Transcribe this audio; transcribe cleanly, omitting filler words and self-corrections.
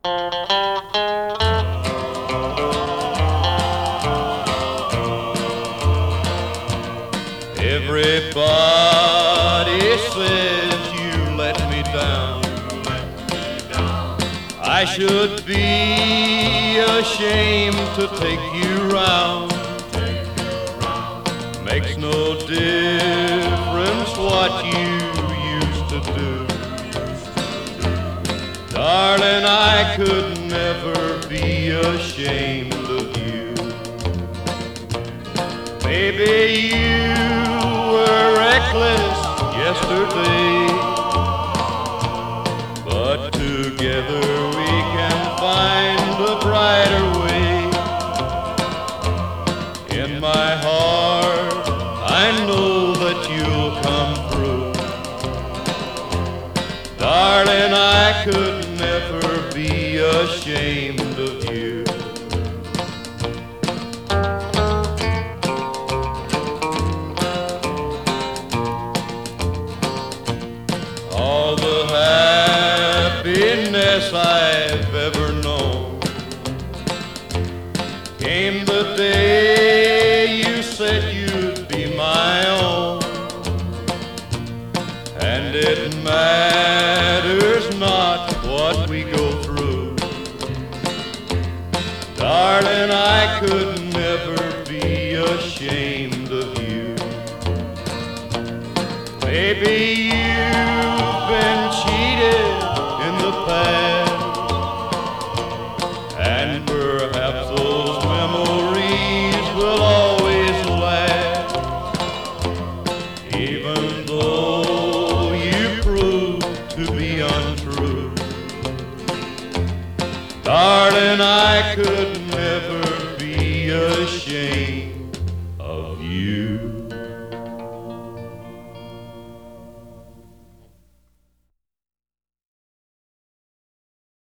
Everybody says you let me down. I should be ashamed to take you round. Makes no difference what you used to do. Darling, I could never be ashamed of you. Maybe you were reckless yesterday, but together we can find a brighter way. In my heart, I know that you'll come through. Darling, I could never be ashamed of you. All the happiness I've ever known came the day you said you'd be my own. And it matters not what we go through. Darling, I could never be ashamed of you. Maybe you've been cheated in the past, and perhaps those memories will always last. Even though you proved to be untrue, darling, I could never be ashamed of you.